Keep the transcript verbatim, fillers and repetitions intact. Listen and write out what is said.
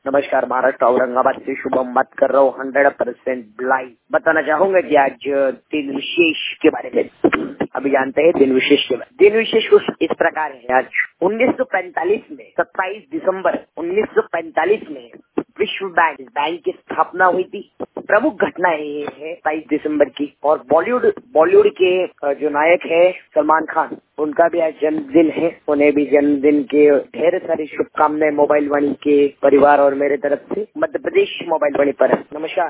नमस्कार, महाराष्ट्र औरंगाबाद से शुभम बात कर रहा हूँ, हंड्रेड परसेंट ब्लाइंड। बताना चाहूंगा कि आज दिन विशेष के बारे में। अभी जानते हैं दिन विशेष के बारे। दिन विशेष कुछ इस प्रकार है। आज उन्नीस सौ पैंतालीस में सत्ताईस दिसंबर उन्नीस सौ पैंतालीस में विश्व बैंक बैंक की स्थापना हुई थी। प्रमुख घटना ये है सत्ताईस दिसंबर की। और बॉलीवुड बॉलीवुड के जो नायक है सलमान खान, उनका भी आज जन्मदिन है। उन्हें भी जन्मदिन के ढेर सारी शुभकामनाएं मोबाइल वाणी के परिवार और मेरे तरफ से। मध्य प्रदेश मोबाइल वाणी पर। नमस्कार।